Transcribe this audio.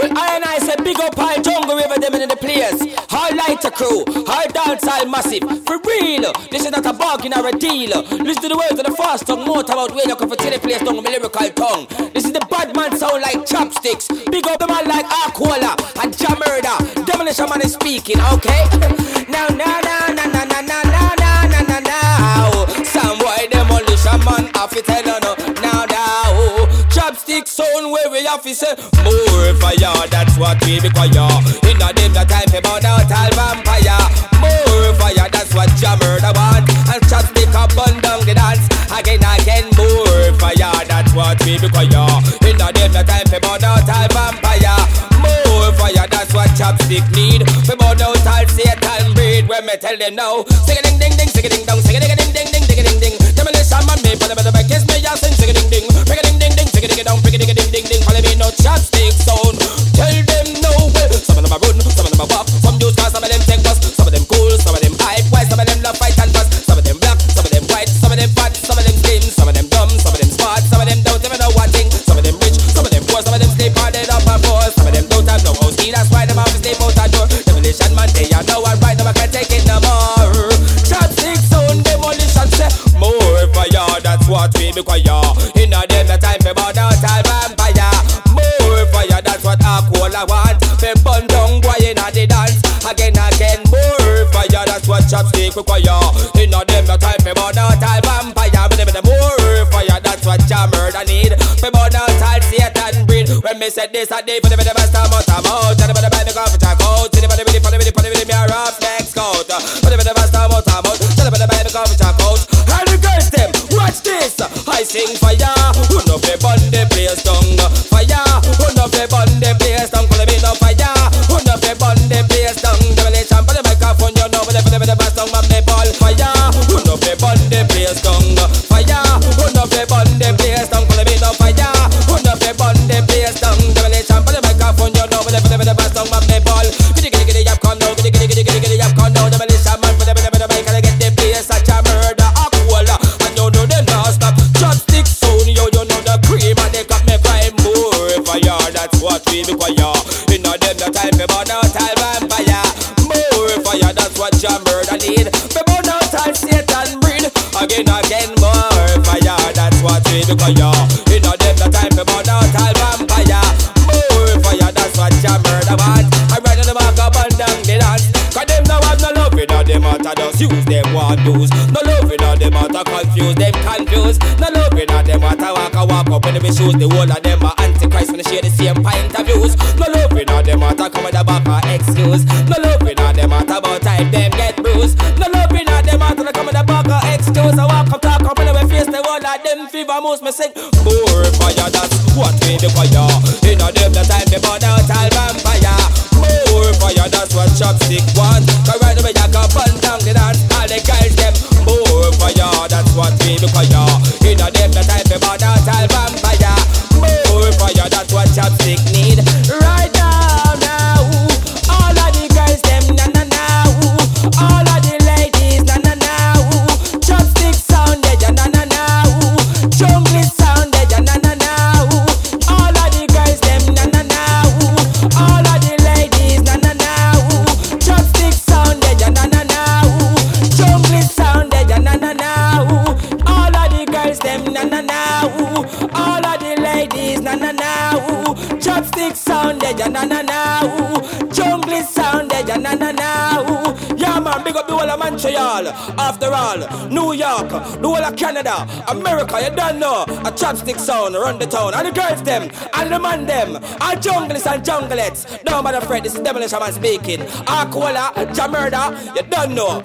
I say big up all jungle river them in the place. All lighter crew, all dance all massive. For real, this is not a bargain or a deal. Listen to the words of the fast tongue, more about when you come for the place tongue, my lyrical tongue. This is the bad man sound like chopsticks. Big up the man like Aquila and Jamurda. Demolition man is speaking, okay? Now, some boy demolition man have to tell you now. Chopstick sound where we have to say more fire, that's what we require. In a them the time for burn out all vampire. More fire, that's what Jamurda want. And chopstick up and down the dance. Again, more fire, that's what we require. In a them the time for burn out all vampire. More fire, that's what chopstick need. For burn out all Satan breed. When me tell them now, sing a ding ding ding, sing a ding dong, sing a ding ding ding ding ding ding ding. Demolition man me, but the back kiss me, just sing a ding ding, sing a ding ding ding, sing a ding dong, sing a ding ding ding. Follow me no chopstick sound. Tell them no way. Some of them are run, some of them are walk. Some use cars, some of them take bus. Some of them cool, some of them hype. Why some of them love fight and fuss? Some of them black, some of them white, some of them fat, some of them slim, some of them dumb, some of them smart, some of them don't even know one thing. Some of them rich, some of them poor, some of them sleep on it up and poor. Some of them don't have no house key, that's why them have to sleep out the door. Demolition man, they are no one right now, I can't take it no more. Chopstick sound, demolition say more fire, that's what we require. In a them the time for burn out all vampire. More fire, that's what Aquila want. For burn down boy in a the dance. Again, more fire, that's what chopstick require. In a them the time for burn out all vampire. But the more fire, that's what Jamurda need. For burn out all Satan breed. When me said this a day for the best time out, I'm out. Tell the buy me coffee check out. See the body really funny, me a rough next coat. For the best time out, I'm out. Tell the buy me coffee check out. And the girls them, watch this. I sing fire. Who know they burn the place down? Fire. Who know they burn the place down? Call me no fire. Who know they burn the place down? Demolition for the microphone, you know. For the best song, man, they ball fire. Who know they burn the place down? Fire. Who know they burn the place down? Call me no fire. Who know they burn the place down? Demolition for the microphone, you know. For the best song, man, they ball. Giddy, yap, come down. Giddy, yap, come down. Demolition man for the mic, I get the place a Jamurda, Aquila, and you know them not stop. Chopstick sound, you know the cream, and they got me crying more fire. That's what we require. You know them the time for burn out all vampire. More fire, that's what Jamurda need. For burn out all Satan breed. Again, more fire, that's what we require. You know them the time for burn out all vampire. More fire, that's what Jamurda want. I ride on the mark up and down the dance. Cause them now have no love in all them out, just use them one lose. No love in all them out, confuse them confused. No love in all them out, walk up in the shoes. The whole of them are antichrist when they share the same point of views. No love in all them out, come with the back of excuse. No love in all them out, about time them get bruised. No love in all them out, come with the back of excuse. I walk up, talk up, and we face the whole of them fever most. Me sing more fire, that's what we require. In all them the time they burn out all vampire. More fire, that's what chopstick want. Cause right away you come burn down the dance. All the guys them more fire, that's what we require. In a them the time they burn out all vampire. More fire, that's what chopstick need. Right now, all of the girls them na. All of the ladies na. Chopstick sound they na. Jungle sound they na. All of the girls them na. All of the ladies na. Chopstick sound they na. Jungle sound they na. All of the girls them na. All of the ladies na. Chopstick sound they na. Jungle sound they na. Yeah man, big up the whole of Montreal. After all, New York, the whole of Canada, America, you don't know. A chopstick sound run the town. And the girls them, and the man them, and junglists and junglettes. No matter Fred, this is Demolition Man speaking. Aquila, Jamurda, you don't know.